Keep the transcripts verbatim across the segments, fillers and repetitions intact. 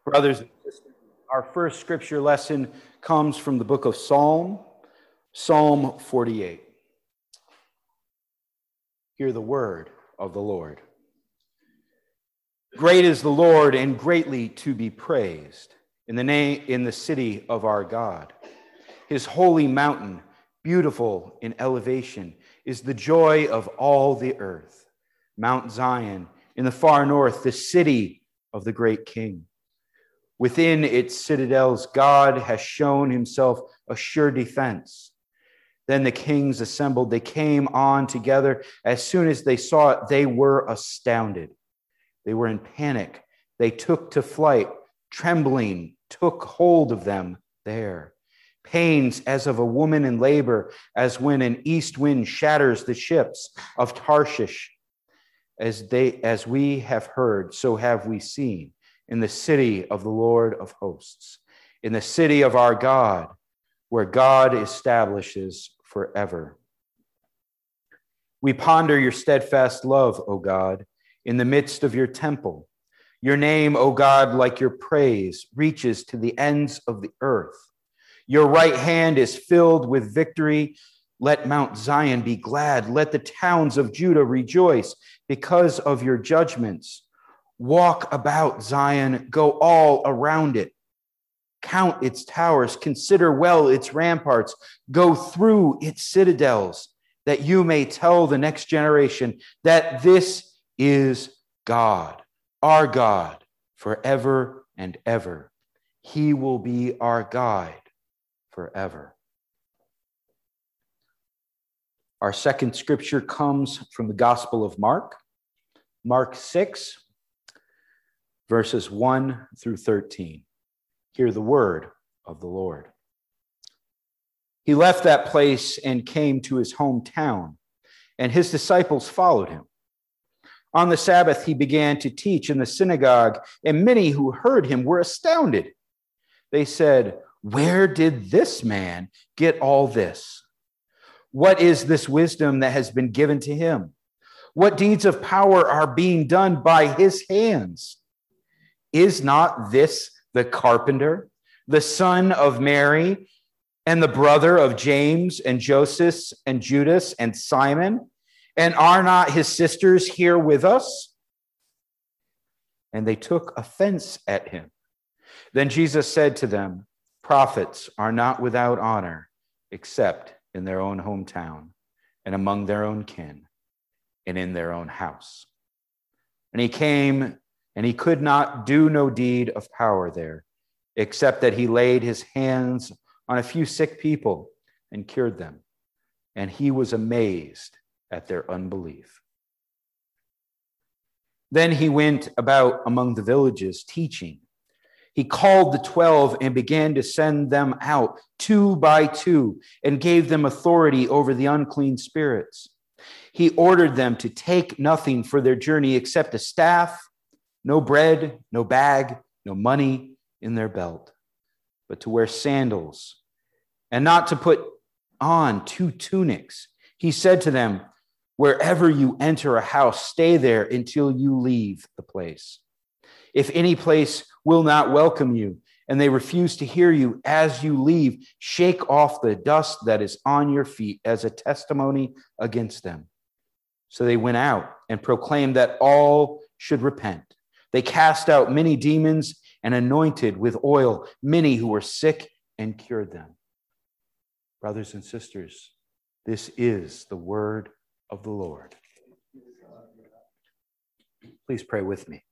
Brothers and sisters, our first scripture lesson comes from the book of Psalm, Psalm forty-eight. Hear the word of the Lord. Great is the Lord and greatly to be praised in the name in the city of our God. His holy mountain, beautiful in elevation, is the joy of all the earth. Mount Zion in the far north, the city of the great King. Within its citadels, God has shown himself a sure defense. Then the kings assembled. They came on together. As soon as they saw it, they were astounded. They were in panic. They took to flight. Trembling took hold of them there. Pains as of a woman in labor, as when an east wind shatters the ships of Tarshish. As they, as we have heard, so have we seen in the city of the Lord of hosts, in the city of our God, where God establishes forever. We ponder your steadfast love, O God, in the midst of your temple. Your name, O God, like your praise, reaches to the ends of the earth. Your right hand is filled with victory. Let Mount Zion be glad. Let the towns of Judah rejoice because of your judgments. Walk about Zion, go all around it. Count its towers, consider well its ramparts, go through its citadels, that you may tell the next generation that this is God, our God, forever and ever. He will be our guide forever. Our second scripture comes from the Gospel of Mark, Mark six, verses one through thirteen. Hear the word of the Lord. He left that place and came to his hometown, and his disciples followed him. On the Sabbath, he began to teach in the synagogue, and many who heard him were astounded. They said, "Where did this man get all this? What is this wisdom that has been given to him? What deeds of power are being done by his hands? Is not this the carpenter, the son of Mary, and the brother of James and Joseph and Judas and Simon? And are not his sisters here with us?" And they took offense at him. Then Jesus said to them, "Prophets are not without honor, except in their own hometown and among their own kin and in their own house." And he came, and he could not do no deed of power there, except that he laid his hands on a few sick people and cured them. And he was amazed at their unbelief. Then he went about among the villages teaching. He called the twelve and began to send them out two by two and gave them authority over the unclean spirits. He ordered them to take nothing for their journey except a staff, no bread, no bag, no money in their belt, but to wear sandals, and not to put on two tunics. He said to them, "Wherever you enter a house, stay there until you leave the place. If any place will not welcome you, and they refuse to hear you as you leave, shake off the dust that is on your feet as a testimony against them." So they went out and proclaimed that all should repent. They cast out many demons and anointed with oil many who were sick and cured them. Brothers and sisters, this is the word of the Lord. Please pray with me.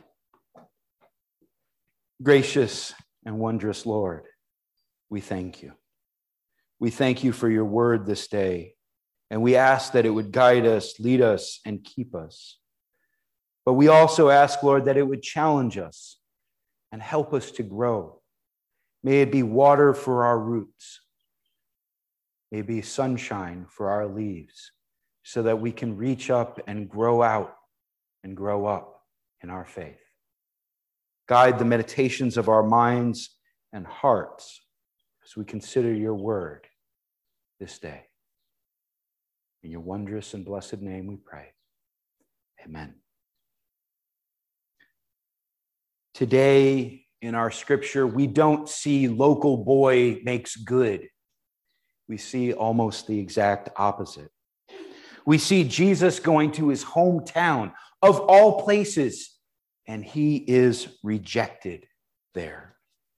Gracious and wondrous Lord, we thank you. We thank you for your word this day, and we ask that it would guide us, lead us, and keep us. But we also ask, Lord, that it would challenge us and help us to grow. May it be water for our roots. May it be sunshine for our leaves, so that we can reach up and grow out and grow up in our faith. Guide the meditations of our minds and hearts as we consider your word this day. In your wondrous and blessed name we pray. Amen. Today in our scripture, we don't see local boy makes good. We see almost the exact opposite. We see Jesus going to his hometown of all places, and he is rejected there.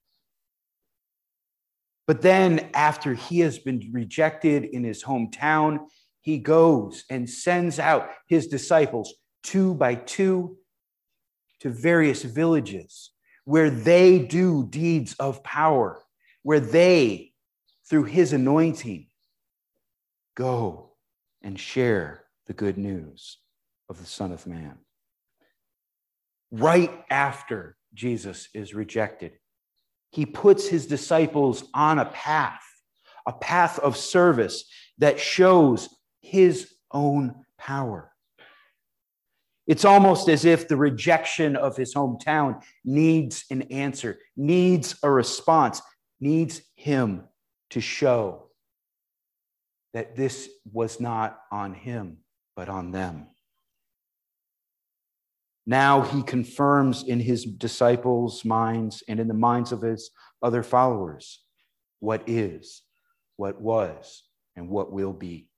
But then after he has been rejected in his hometown, he goes and sends out his disciples two by two to various villages where they do deeds of power, where they, through his anointing, go and share the good news of the Son of Man. Right after Jesus is rejected, he puts his disciples on a path, a path of service that shows his own power. It's almost as if the rejection of his hometown needs an answer, needs a response, needs him to show that this was not on him, but on them. Now he confirms in his disciples' minds and in the minds of his other followers what is, what was, and what will be.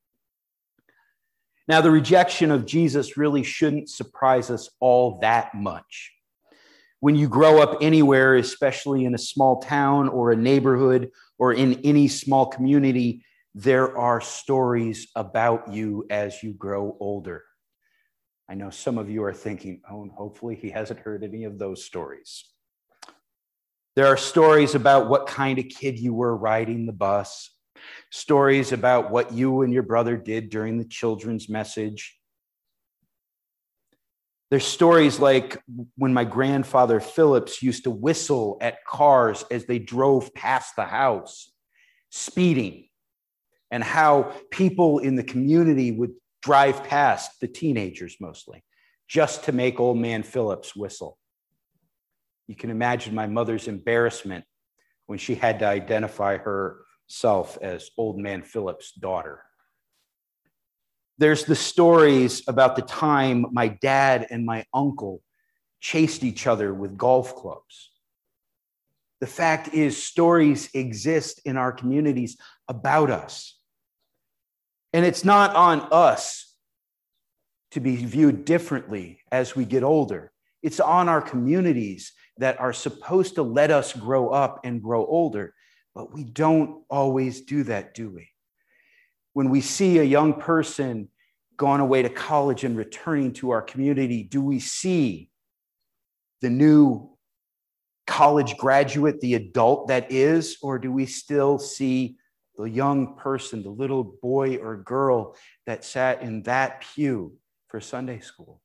Now, the rejection of Jesus really shouldn't surprise us all that much. When you grow up anywhere, especially in a small town or a neighborhood or in any small community, there are stories about you as you grow older. I know some of you are thinking, oh, and hopefully he hasn't heard any of those stories. There are stories about what kind of kid you were riding the bus, stories about what you and your brother did during the children's message. There's stories like when my grandfather Phillips used to whistle at cars as they drove past the house, speeding, and how people in the community would drive past, the teenagers mostly, just to make old man Phillips whistle. You can imagine my mother's embarrassment when she had to identify herself as old man Phillips' daughter. There's the stories about the time my dad and my uncle chased each other with golf clubs. The fact is, stories exist in our communities about us. And it's not on us to be viewed differently as we get older. It's on our communities that are supposed to let us grow up and grow older. But we don't always do that, do we? When we see a young person going away to college and returning to our community, do we see the new college graduate, the adult that is, or do we still see the young person, the little boy or girl that sat in that pew for Sunday school?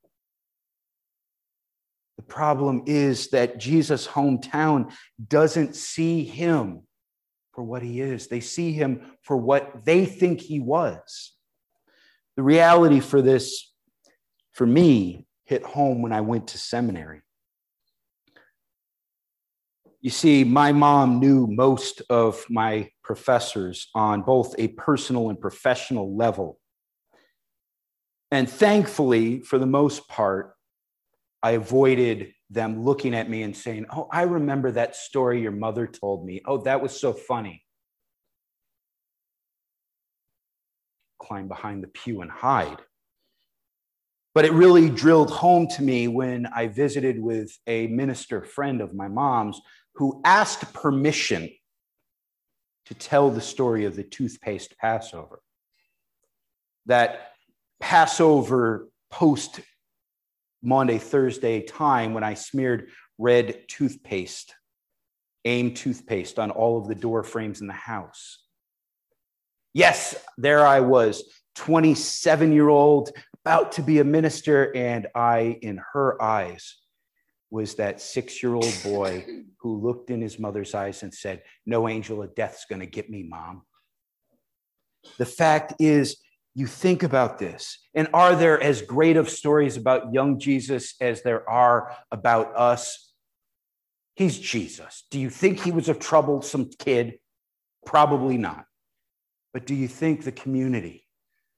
The problem is that Jesus' hometown doesn't see him for what he is. They see him for what they think he was. The reality for this, for me, hit home when I went to seminary. You see, my mom knew most of my professors on both a personal and professional level. And thankfully, for the most part, I avoided them looking at me and saying, oh, I remember that story your mother told me. Oh, that was so funny. Climb behind the pew and hide. But it really drilled home to me when I visited with a minister friend of my mom's who asked permission to tell the story of the toothpaste Passover. That Passover post Maundy, Thursday time when I smeared red toothpaste, AIM toothpaste on all of the door frames in the house. Yes, there I was, twenty-seven-year-old, about to be a minister, and I, in her eyes, was that six-year-old boy who looked in his mother's eyes and said, no angel of death's going to get me, Mom. The fact is, you think about this, and are there as great of stories about young Jesus as there are about us? He's Jesus. Do you think he was a troublesome kid? Probably not. But do you think the community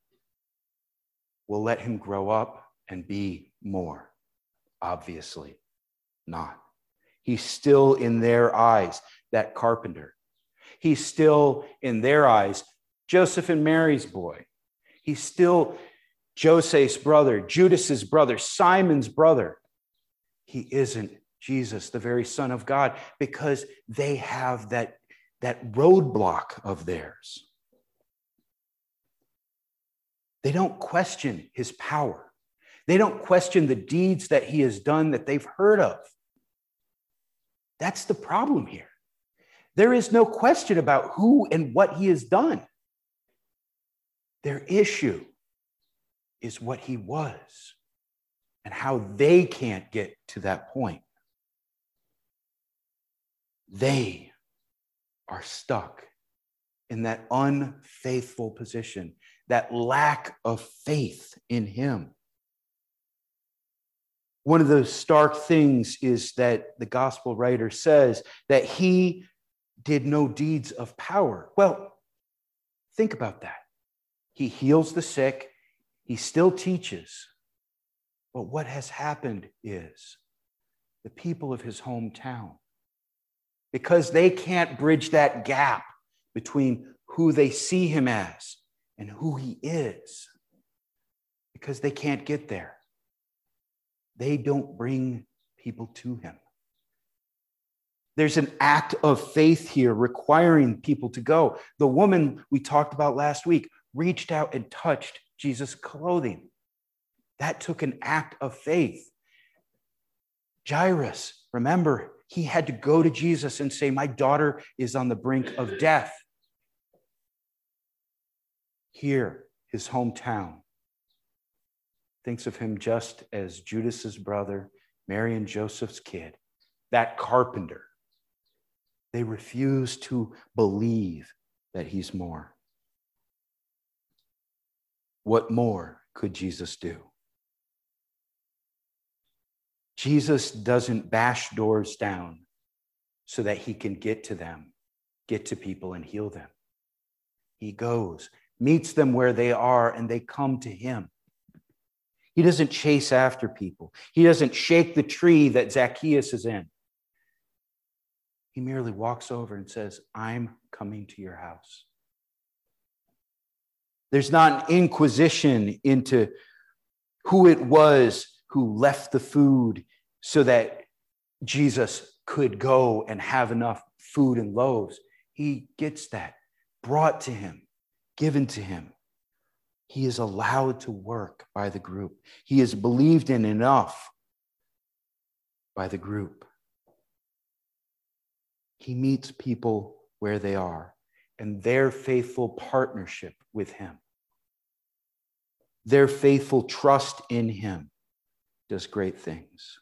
will let him grow up and be more? Obviously not. He's still in their eyes that carpenter. He's still in their eyes Joseph and Mary's boy. He's still Joseph's brother, Judas's brother, Simon's brother. He isn't Jesus, the very Son of God, because they have that, that roadblock of theirs. They don't question his power. They don't question the deeds that he has done that they've heard of. That's the problem here. There is no question about who and what he has done. Their issue is what he was and how they can't get to that point. They are stuck in that unfaithful position, that lack of faith in him. One of the stark things is that the gospel writer says that he did no deeds of power. Well, think about that. He heals the sick. He still teaches. But what has happened is the people of his hometown, because they can't bridge that gap between who they see him as and who he is, because they can't get there. They don't bring people to him. There's an act of faith here requiring people to go. The woman we talked about last week reached out and touched Jesus' clothing. That took an act of faith. Jairus, remember, he had to go to Jesus and say, my daughter is on the brink of death. Here, his hometown thinks of him just as Judas's brother, Mary and Joseph's kid, that carpenter. They refuse to believe that he's more. What more could Jesus do? Jesus doesn't bash doors down so that he can get to them, get to people and heal them. He goes, meets them where they are, and they come to him. He doesn't chase after people. He doesn't shake the tree that Zacchaeus is in. He merely walks over and says, I'm coming to your house. There's not an inquisition into who it was who left the food so that Jesus could go and have enough food and loaves. He gets that brought to him, given to him. He is allowed to work by the group. He is believed in enough by the group. He meets people where they are and their faithful partnership with him, their faithful trust in him does great things.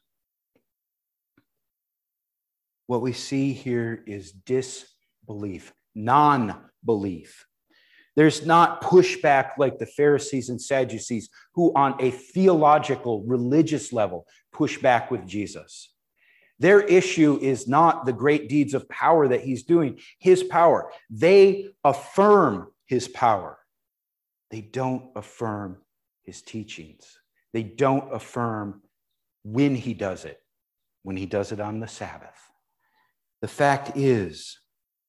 What we see here is disbelief, non-belief. There's not pushback like the Pharisees and Sadducees who on a theological, religious level push back with Jesus. Their issue is not the great deeds of power that he's doing, his power. They affirm his power. They don't affirm his teachings. They don't affirm when he does it, when he does it on the Sabbath. The fact is,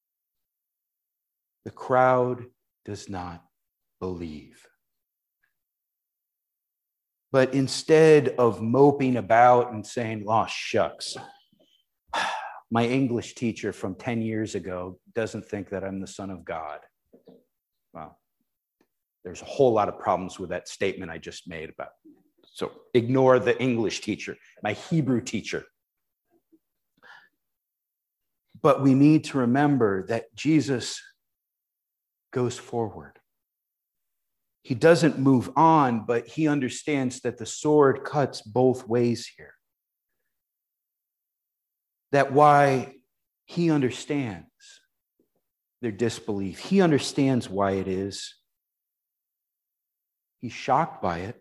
the crowd does not believe. But instead of moping about and saying, oh, shucks, my English teacher from ten years ago doesn't think that I'm the Son of God. Well, there's a whole lot of problems with that statement I just made about. So ignore the English teacher, my Hebrew teacher. But we need to remember that Jesus goes forward. He doesn't move on, but he understands that the sword cuts both ways here. That why he understands their disbelief. He understands why it is. He's shocked by it,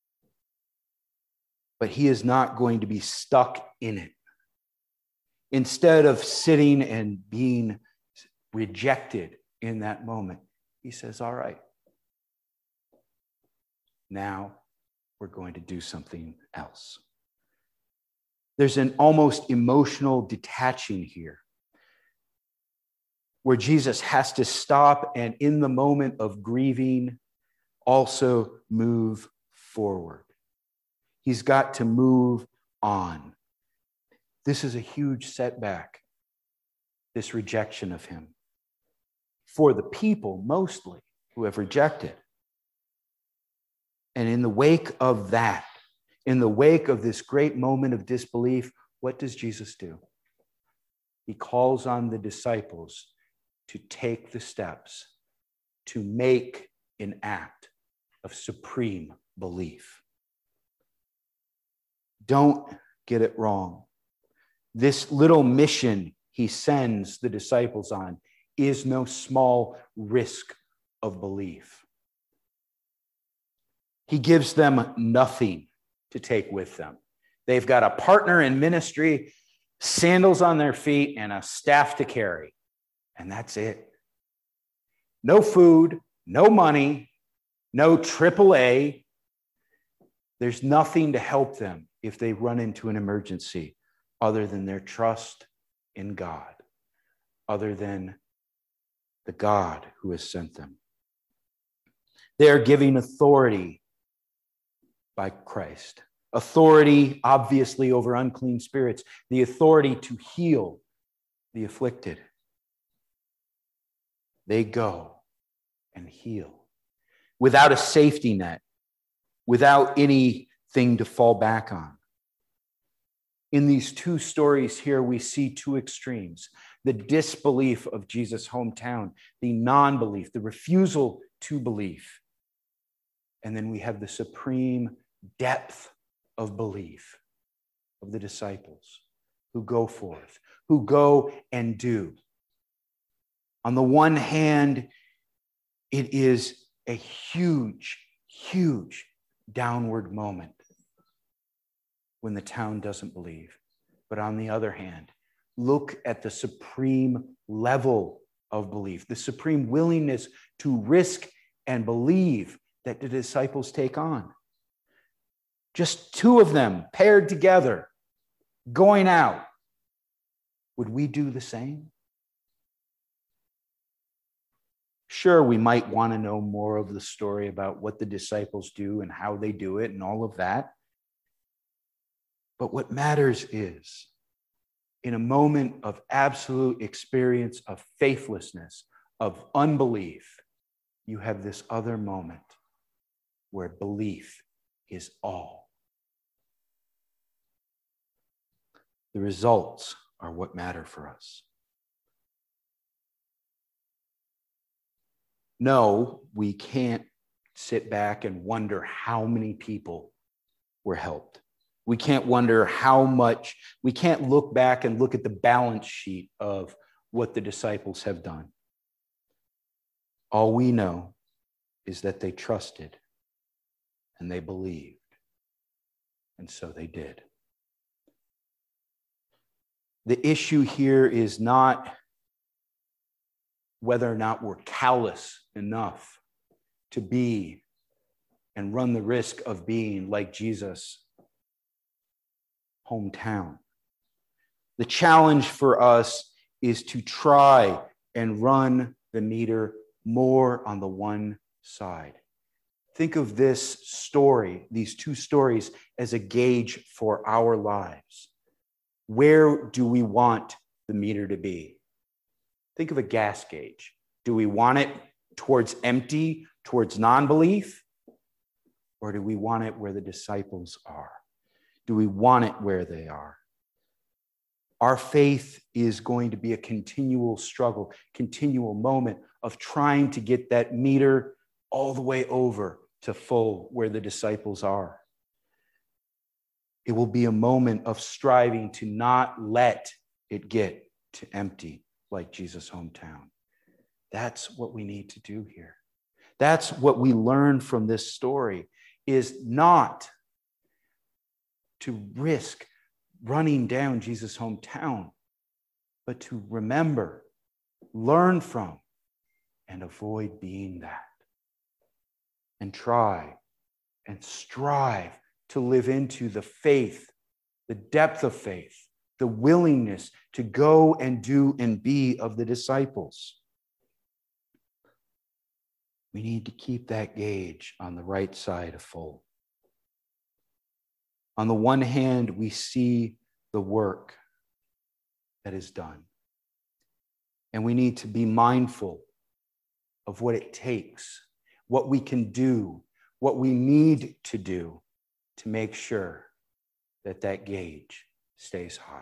but he is not going to be stuck in it. Instead of sitting and being rejected in that moment, he says, all right, now we're going to do something else. There's an almost emotional detaching here, where Jesus has to stop and in the moment of grieving, also move forward. He's got to move on. This is a huge setback, this rejection of him, for the people mostly who have rejected. And in the wake of that, in the wake of this great moment of disbelief, what does Jesus do? He calls on the disciples to take the steps to make an act of supreme belief. Don't get it wrong. This little mission he sends the disciples on is no small risk of belief. He gives them nothing to take with them. They've got a partner in ministry, sandals on their feet, and a staff to carry. And that's it. No food, no money, no triple A. There's nothing to help them if they run into an emergency other than their trust in God, other than the God who has sent them. They are giving authority by Christ. Authority, obviously, over unclean spirits. The authority to heal the afflicted. They go and heal without a safety net, without anything to fall back on. In these two stories here, we see two extremes: the disbelief of Jesus' hometown, the non-belief, the refusal to believe. And then we have the supreme depth of belief of the disciples who go forth, who go and do. On the one hand, it is a huge, huge downward moment when the town doesn't believe. But on the other hand, look at the supreme level of belief, the supreme willingness to risk and believe that the disciples take on. Just two of them paired together, going out. Would we do the same? Sure, we might want to know more of the story about what the disciples do and how they do it and all of that. But what matters is, in a moment of absolute experience of faithlessness, of unbelief, you have this other moment where belief is all. The results are what matter for us. No, we can't sit back and wonder how many people were helped. We can't wonder how much, we can't look back and look at the balance sheet of what the disciples have done. All we know is that they trusted and they believed, and so they did. The issue here is not whether or not we're callous enough to be and run the risk of being like Jesus' hometown. The challenge for us is to try and run the meter more on the one side. Think of this story, these two stories, as a gauge for our lives. Where do we want the meter to be? Think of a gas gauge. Do we want it towards empty, towards non-belief? Or do we want it where the disciples are? Do we want it where they are? Our faith is going to be a continual struggle, continual moment of trying to get that meter all the way over to full where the disciples are. It will be a moment of striving to not let it get to empty like Jesus' hometown. That's what we need to do here. That's what we learn from this story, is not to risk running down Jesus' hometown, but to remember, learn from, and avoid being that. And try and strive to live into the faith the depth of faith, the willingness to go and do and be of the disciples. We need to keep that gauge on the right side of full. On the one hand, we see the work that is done, and we need to be mindful of what it takes, what we can do, what we need to do to make sure that that gauge stays high.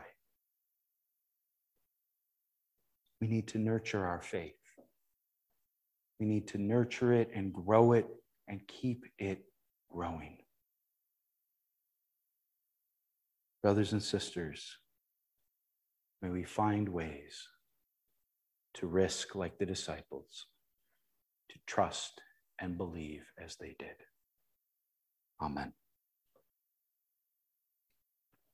We need to nurture our faith. We need to nurture it and grow it and keep it growing. Brothers and sisters, may we find ways to risk like the disciples, to trust and believe as they did. Amen.